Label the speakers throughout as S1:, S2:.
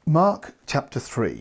S1: Mark chapter 3.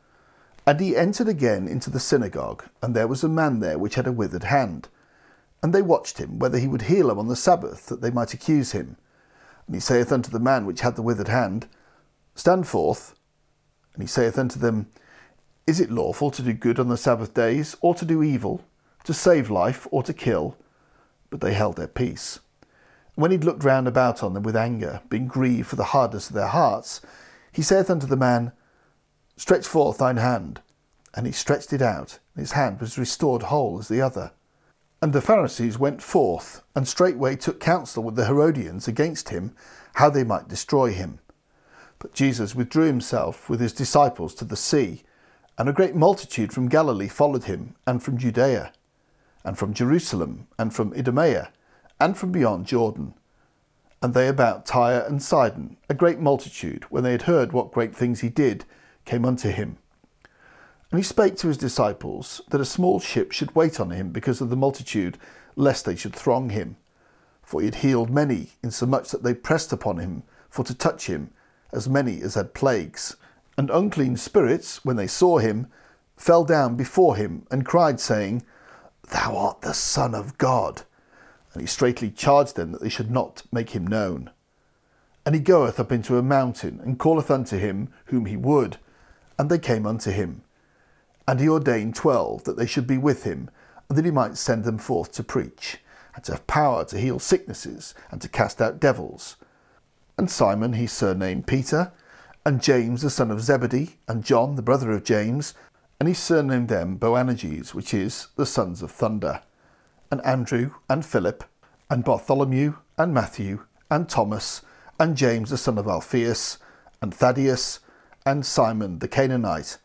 S1: And he entered again into the synagogue, and there was a man there which had a withered hand. And they watched him, whether he would heal him on the Sabbath, that they might accuse him. And he saith unto the man which had the withered hand, Stand forth. And he saith unto them, Is it lawful to do good on the Sabbath days, or to do evil, to save life, or to kill? But they held their peace. And when he looked round about on them with anger, being grieved for the hardness of their hearts, he saith unto the man, Stretch forth thine hand. And he stretched it out, and his hand was restored whole as the other. And the Pharisees went forth, and straightway took counsel with the Herodians against him, how they might destroy him. But Jesus withdrew himself with his disciples to the sea, and a great multitude from Galilee followed him, and from Judea, and from Jerusalem, and from Idumea, and from beyond Jordan. And they about Tyre and Sidon, a great multitude, when they had heard what great things he did, came unto him. And he spake to his disciples that a small ship should wait on him because of the multitude, lest they should throng him. For he had healed many, insomuch that they pressed upon him for to touch him, as many as had plagues. And unclean spirits, when they saw him, fell down before him, and cried, saying, Thou art the Son of God. And he straitly charged them that they should not make him known. And he goeth up into a mountain, and calleth unto him whom he would. And they came unto him. And he ordained 12, that they should be with him, and that he might send them forth to preach, and to have power to heal sicknesses, and to cast out devils. And Simon he surnamed Peter, and James the son of Zebedee, and John the brother of James, and he surnamed them Boanerges, which is, the sons of thunder. And Andrew, and Philip, and Bartholomew, and Matthew, and Thomas, and James the son of Alphaeus, and Thaddeus, and Simon the Canaanite,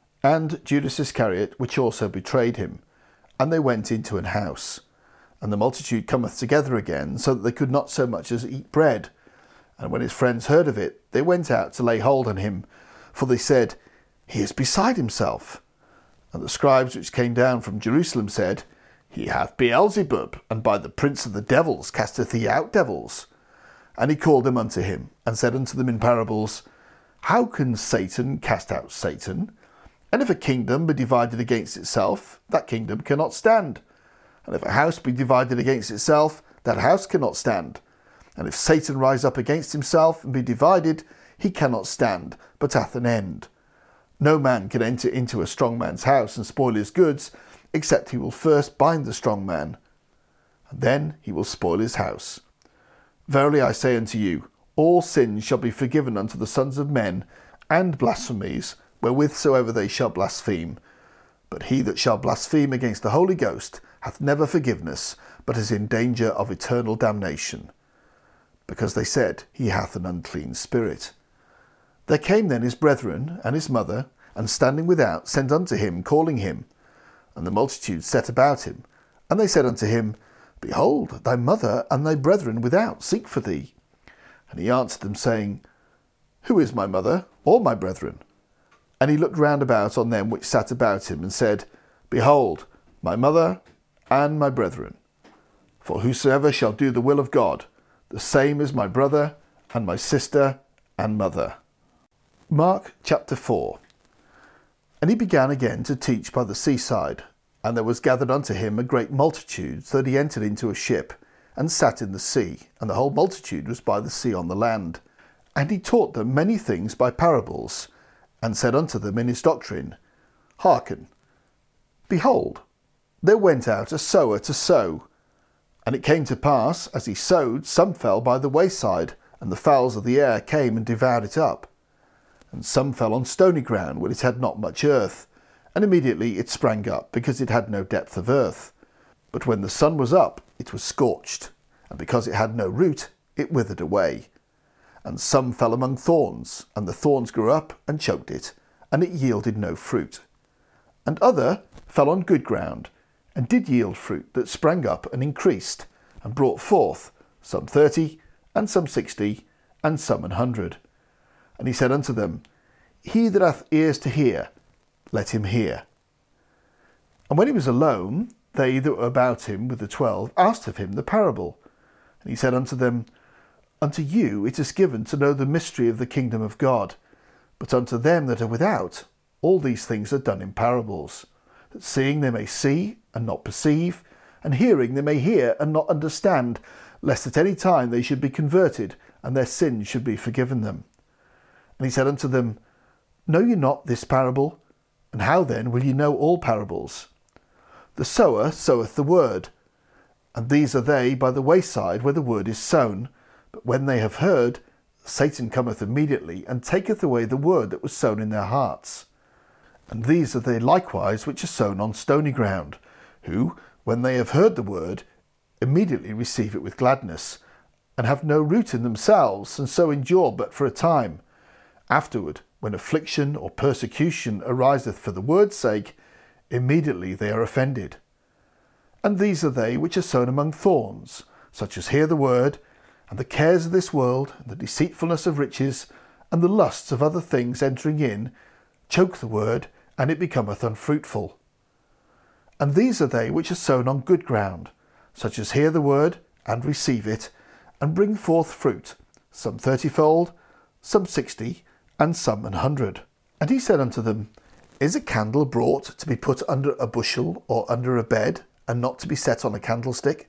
S1: and Judas Iscariot, which also betrayed him. And they went into an house. And the multitude cometh together again, so that they could not so much as eat bread. And when his friends heard of it, they went out to lay hold on him, for they said, He is beside himself. And the scribes which came down from Jerusalem said, He hath Beelzebub, and by the prince of the devils casteth he out devils. And he called them unto him, and said unto them in parables, How can Satan cast out Satan? And if a kingdom be divided against itself, that kingdom cannot stand. And if a house be divided against itself, that house cannot stand. And if Satan rise up against himself and be divided, he cannot stand, but hath an end. No man can enter into a strong man's house and spoil his goods, except he will first bind the strong man, and then he will spoil his house. Verily I say unto you, all sins shall be forgiven unto the sons of men, and blasphemies, wherewithsoever they shall blaspheme. But he that shall blaspheme against the Holy Ghost hath never forgiveness, but is in danger of eternal damnation. Because they said, He hath an unclean spirit. There came then his brethren and his mother, and standing without sent unto him, calling him. And the multitude set about him. And they said unto him, Behold, thy mother and thy brethren without seek for thee. And he answered them, saying, Who is my mother, or my brethren? And he looked round about on them which sat about him, and said, Behold, my mother and my brethren. For whosoever shall do the will of God, the same is my brother, and my sister, and mother. Mark chapter 4. And he began again to teach by the seaside, and there was gathered unto him a great multitude, so that he entered into a ship, and sat in the sea, and the whole multitude was by the sea on the land. And he taught them many things by parables, and said unto them in his doctrine, Hearken, behold, there went out a sower to sow. And it came to pass, as he sowed, some fell by the wayside, and the fowls of the air came and devoured it up. And some fell on stony ground, where it had not much earth, and immediately it sprang up, because it had no depth of earth. But when the sun was up, it was scorched, and because it had no root, it withered away. And some fell among thorns, and the thorns grew up and choked it, and it yielded no fruit. And other fell on good ground, and did yield fruit that sprang up and increased, and brought forth some 30, and some 60, and some 100. And he said unto them, He that hath ears to hear, let him hear. And when he was alone, they that were about him with the 12 asked of him the parable. And he said unto them, Unto you it is given to know the mystery of the kingdom of God, But unto them that are without, all these things are done in parables, that seeing they may see and not perceive, and hearing they may hear and not understand, lest at any time they should be converted, and their sins should be forgiven them. And he said unto them, Know ye not this parable? And how then will ye know all parables? The sower soweth the word, and these are they by the wayside where the word is sown. But when they have heard, Satan cometh immediately, and taketh away the word that was sown in their hearts. And these are they likewise which are sown on stony ground, who, when they have heard the word, immediately receive it with gladness, and have no root in themselves, and so endure but for a time. Afterward, when affliction or persecution ariseth for the word's sake, immediately they are offended. And these are they which are sown among thorns, such as hear the word, and the cares of this world, and the deceitfulness of riches, and the lusts of other things entering in, choke the word, and it becometh unfruitful. And these are they which are sown on good ground, such as hear the word, and receive it, and bring forth fruit, some 30-fold, some 60, and some 100. And he said unto them, Is a candle brought to be put under a bushel, or under a bed, and not to be set on a candlestick?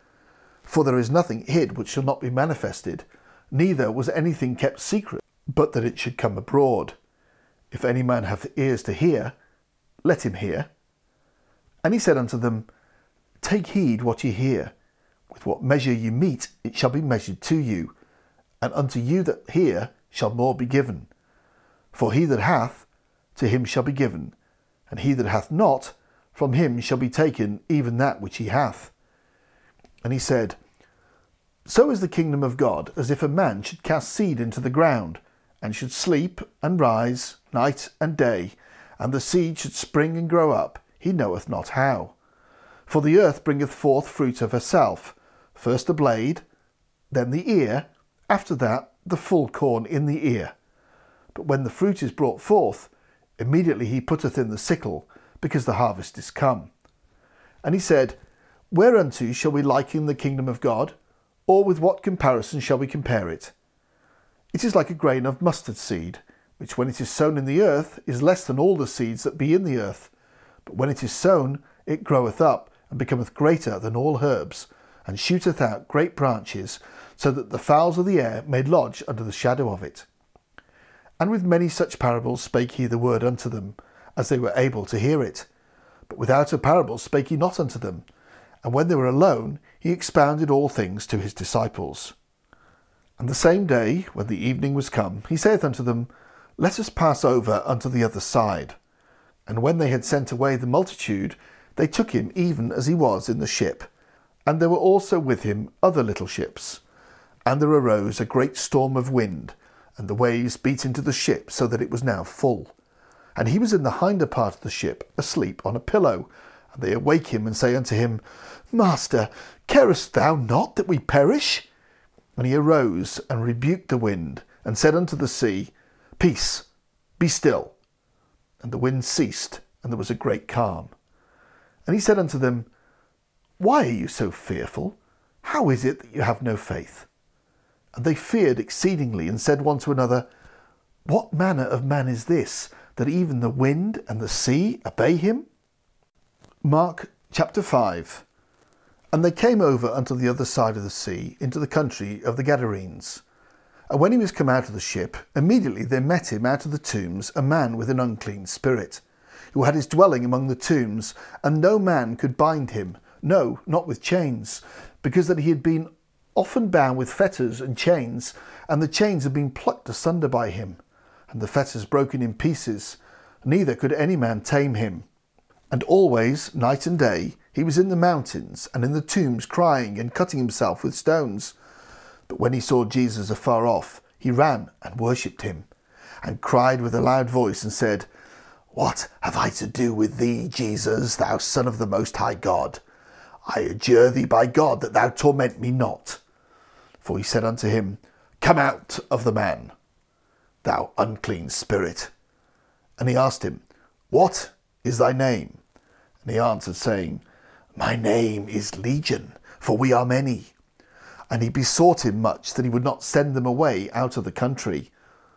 S1: For there is nothing hid which shall not be manifested, neither was anything kept secret, but that it should come abroad. If any man hath ears to hear, let him hear. And he said unto them, Take heed what ye hear. With what measure ye mete, it shall be measured to you, and unto you that hear shall more be given. For he that hath, to him shall be given, and he that hath not, from him shall be taken even that which he hath. And he said, So is the kingdom of God, as if a man should cast seed into the ground, and should sleep and rise night and day, and the seed should spring and grow up, he knoweth not how. For the earth bringeth forth fruit of herself, first the blade, then the ear, after that the full corn in the ear. But when the fruit is brought forth, immediately he putteth in the sickle, because the harvest is come. And he said, Whereunto shall we liken the kingdom of God? Or with what comparison shall we compare it? It is like a grain of mustard seed, which when it is sown in the earth is less than all the seeds that be in the earth. But when it is sown, it groweth up, and becometh greater than all herbs, and shooteth out great branches, so that the fowls of the air may lodge under the shadow of it. And with many such parables spake he the word unto them, as they were able to hear it. But without a parable spake he not unto them. And when they were alone, he expounded all things to his disciples. And the same day, when the evening was come, he saith unto them, Let us pass over unto the other side. And when they had sent away the multitude, they took him even as he was in the ship. And there were also with him other little ships. And there arose a great storm of wind, and the waves beat into the ship, so that it was now full. And he was in the hinder part of the ship, asleep on a pillow. And they awake him, and say unto him, Master, carest thou not that we perish? And he arose, and rebuked the wind, and said unto the sea, Peace, be still. And the wind ceased, and there was a great calm. And he said unto them, Why are you so fearful? How is it that you have no faith? And they feared exceedingly, and said one to another, What manner of man is this, that even the wind and the sea obey him? Mark chapter 5. And they came over unto the other side of the sea, into the country of the Gadarenes. And when he was come out of the ship, immediately there met him out of the tombs a man with an unclean spirit, who had his dwelling among the tombs, and no man could bind him, no, not with chains, because that he had been often bound with fetters and chains, and the chains had been plucked asunder by him, and the fetters broken in pieces, neither could any man tame him. And always, night and day, he was in the mountains and in the tombs, crying and cutting himself with stones. But when he saw Jesus afar off, he ran and worshipped him, and cried with a loud voice, and said, What have I to do with thee, Jesus, thou Son of the Most High God? I adjure thee by God that thou torment me not. For he said unto him, Come out of the man, thou unclean spirit. And he asked him, What is thy name? And he answered, saying, My name is Legion, for we are many. And he besought him much that he would not send them away out of the country.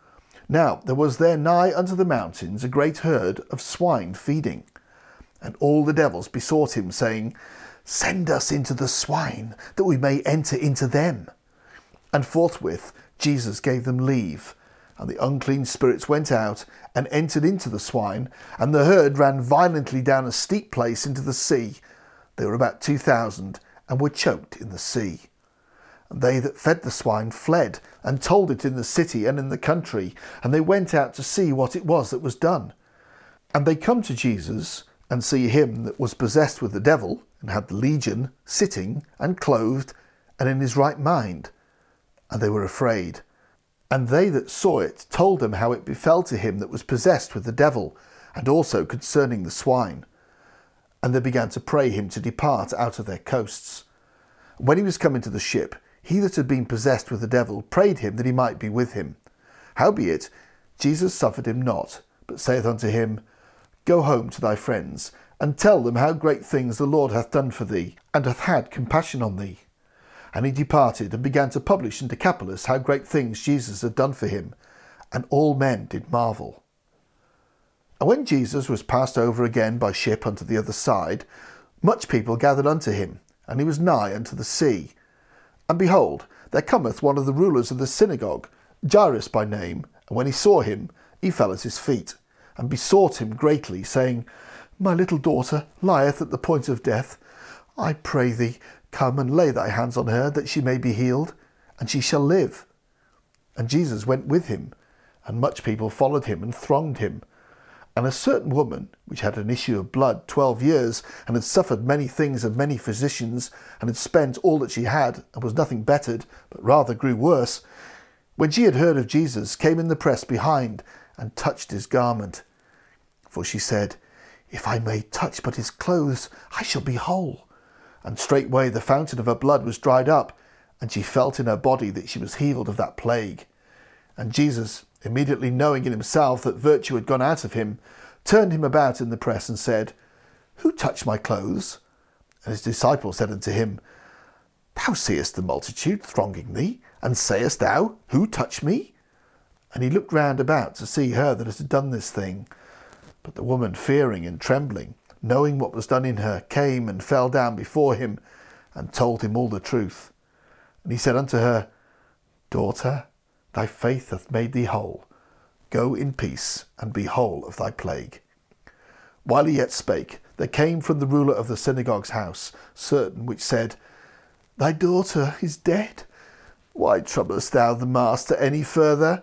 S1: Now there was there nigh unto the mountains a great herd of swine feeding. And all the devils besought him, saying, Send us into the swine, that we may enter into them. And forthwith Jesus gave them leave. And the unclean spirits went out and entered into the swine, and the herd ran violently down a steep place into the sea. They were about 2,000, and were choked in the sea. And they that fed the swine fled, and told it in the city and in the country, and they went out to see what it was that was done. And they come to Jesus, and see him that was possessed with the devil, and had the legion, sitting, and clothed, and in his right mind. And they were afraid. And they that saw it told them how it befell to him that was possessed with the devil, and also concerning the swine. And they began to pray him to depart out of their coasts. And when he was come into the ship, he that had been possessed with the devil prayed him that he might be with him. Howbeit, Jesus suffered him not, but saith unto him, Go home to thy friends, and tell them how great things the Lord hath done for thee, and hath had compassion on thee. And he departed, and began to publish in Decapolis how great things Jesus had done for him, and all men did marvel. And when Jesus was passed over again by ship unto the other side, much people gathered unto him, and he was nigh unto the sea. And behold, there cometh one of the rulers of the synagogue, Jairus by name, and when he saw him, he fell at his feet, and besought him greatly, saying, My little daughter lieth at the point of death. I pray thee, come and lay thy hands on her, that she may be healed, and she shall live. And Jesus went with him, and much people followed him and thronged him. And a certain woman, which had an issue of blood 12 years, and had suffered many things of many physicians, and had spent all that she had, and was nothing bettered, but rather grew worse, when she had heard of Jesus, came in the press behind, and touched his garment. For she said, If I may touch but his clothes, I shall be whole. And straightway the fountain of her blood was dried up, and she felt in her body that she was healed of that plague. And Jesus, immediately knowing in himself that virtue had gone out of him, turned him about in the press, and said, Who touched my clothes? And his disciples said unto him, Thou seest the multitude thronging thee, and sayest thou, Who touched me? And he looked round about to see her that had done this thing. But the woman, fearing and trembling, knowing what was done in her, came and fell down before him, and told him all the truth. And he said unto her, Daughter, thy faith hath made thee whole. Go in peace, and be whole of thy plague. While he yet spake, there came from the ruler of the synagogue's house certain which said, Thy daughter is dead. Why troublest thou the master any further?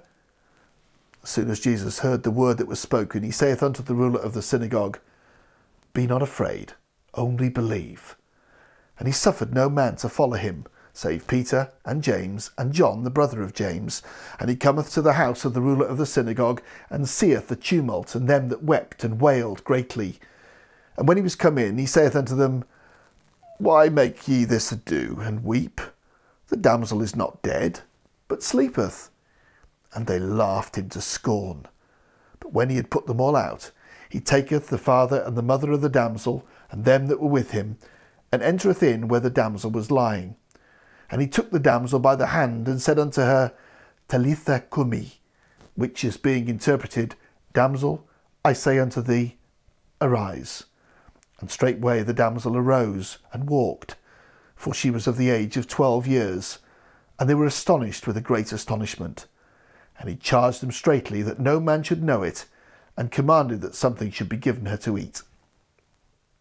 S1: As soon as Jesus heard the word that was spoken, he saith unto the ruler of the synagogue, Be not afraid, only believe. And he suffered no man to follow him, save Peter and James and John the brother of James. And he cometh to the house of the ruler of the synagogue, and seeth the tumult, and them that wept and wailed greatly. And when he was come in, he saith unto them, Why make ye this ado, and weep? The damsel is not dead, but sleepeth. And they laughed him to scorn. But when he had put them all out, he taketh the father and the mother of the damsel, and them that were with him, and entereth in where the damsel was lying. And he took the damsel by the hand, and said unto her, Talitha cumi, which is being interpreted, Damsel, I say unto thee, arise. And straightway the damsel arose, and walked, for she was of the age of 12 years. And they were astonished with a great astonishment. And he charged them straitly that no man should know it, and commanded that something should be given her to eat.